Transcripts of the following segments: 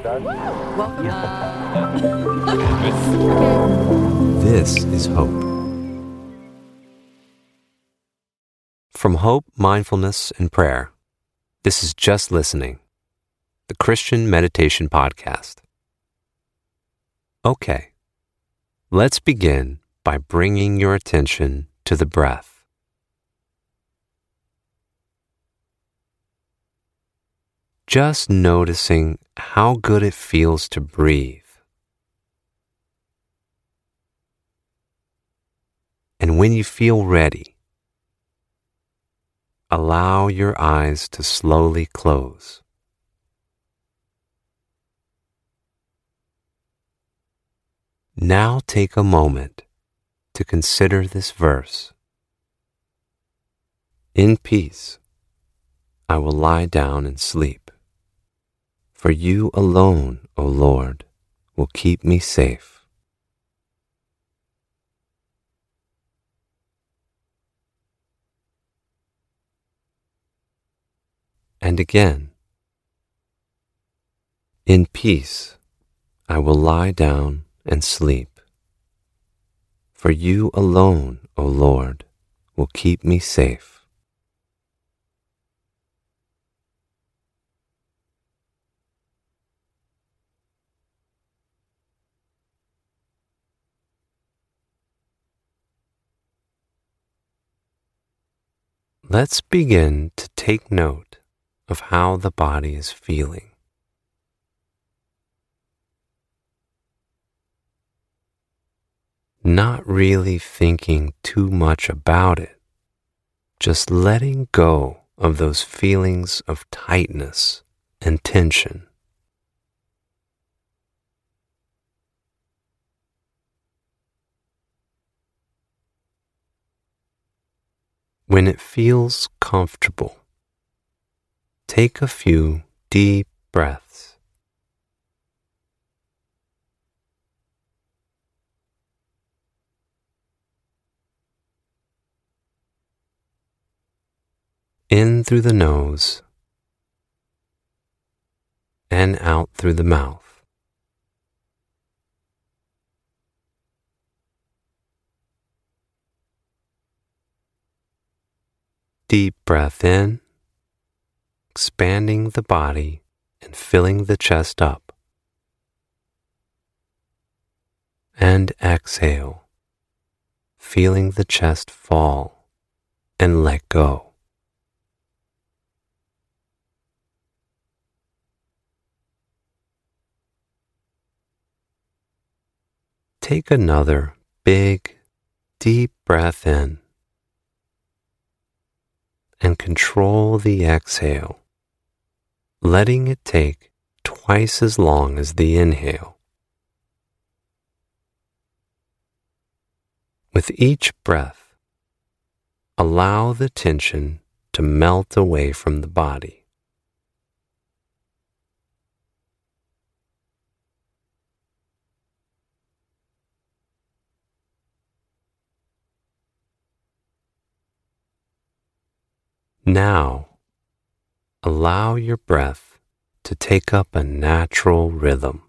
Welcome. This is Hope. From Hope, Mindfulness, and Prayer, this is Just Listening, the Christian Meditation Podcast. Okay, let's begin by bringing your attention to the breath. Just noticing how good it feels to breathe. And when you feel ready, allow your eyes to slowly close. Now take a moment to consider this verse. In peace, I will lie down and sleep. For you alone, O Lord, will keep me safe. And again, in peace, I will lie down and sleep. For you alone, O Lord, will keep me safe. Let's begin to take note of how the body is feeling. Not really thinking too much about it, just letting go of those feelings of tightness and tension. When it feels comfortable, take a few deep breaths. In through the nose and out through the mouth. Deep breath in, expanding the body and filling the chest up. And exhale, feeling the chest fall and let go. Take another big, deep breath in and control the exhale, letting it take twice as long as the inhale. With each breath, allow the tension to melt away from the body. Now, allow your breath to take up a natural rhythm.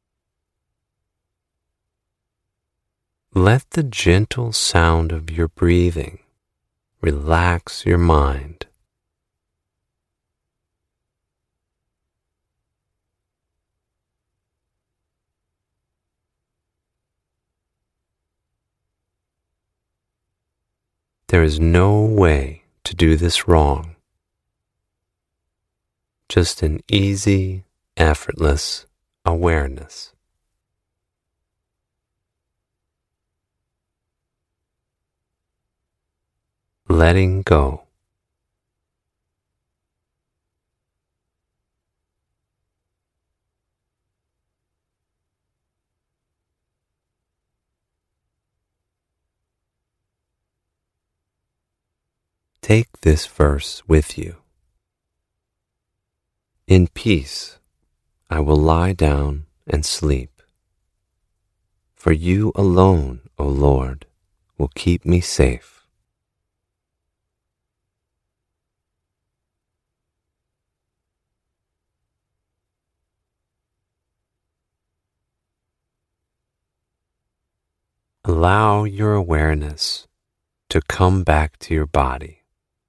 Let the gentle sound of your breathing relax your mind. There is no way to do this wrong. Just an easy, effortless awareness. Letting go. Take this verse with you. In peace, I will lie down and sleep. For you alone, O Lord, will keep me safe. allow your awareness to come back to your body.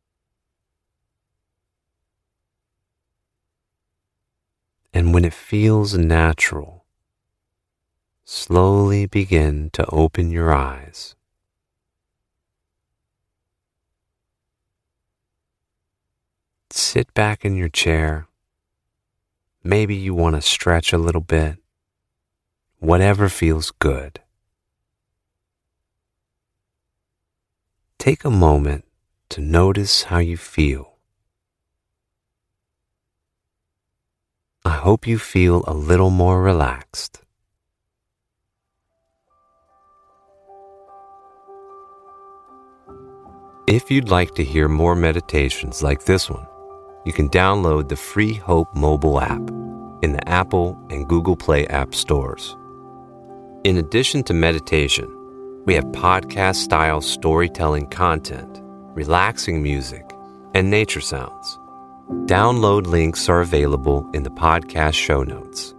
And when it feels natural, slowly begin to open your eyes. Sit back in your chair. Maybe you want to stretch a little bit. Whatever feels good. Take a moment to notice how you feel. I hope you feel a little more relaxed. If you'd like to hear more meditations like this one, you can download the free Hope mobile app in the Apple and Google Play app stores. In addition to meditation, we have podcast-style storytelling content, relaxing music, and nature sounds. Download links are available in the podcast show notes.